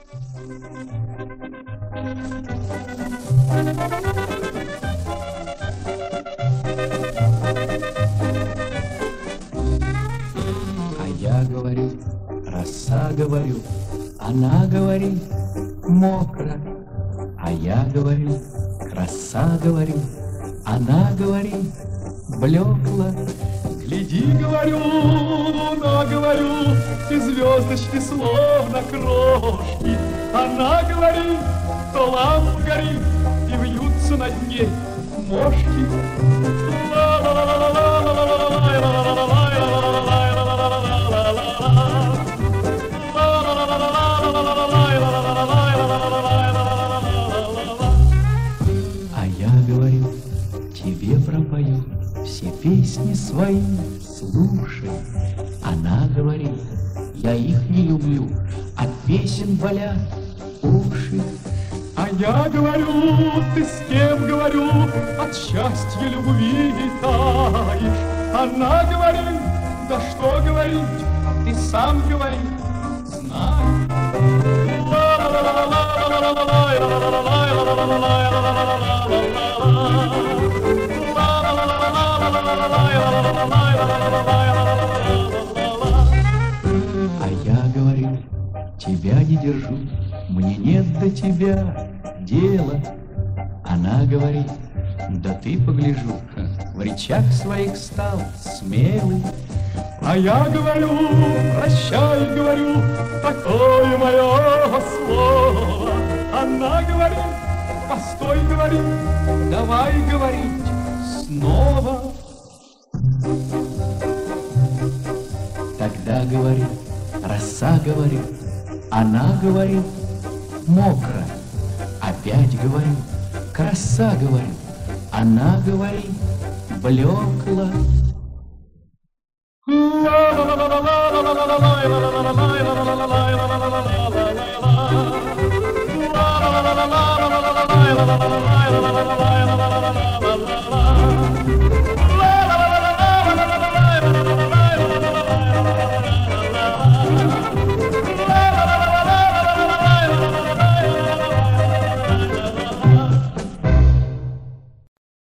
А я говорю, роса говорю, она говорит, мокро. А я говорю, краса говорю, она говорит, блекла. Гляди, говорю, луна, говорю, и звездочки словно крошки. Она говорит, то лампа горит, и вьются над ней мошки. А я говорю, тебе пропою все песни свои, слушай. Она говорит, я их не люблю, от песен болят уши. А я говорю, ты с кем, говорю, от счастья любви таешь. Она говорит, да что говорить, ты сам говори, знай. А я говорю, тебя не держу, мне нет до тебя дела. Она говорит, да ты погляжу, в речах своих стал смелый. А я говорю, прощай, говорю, такое мое слово. Она говорит, постой, говорит, давай говорить снова. Тогда говорит, роса говорит, она говорит, мокро. Опять говорю, краса говорит, она говорит, блекла. La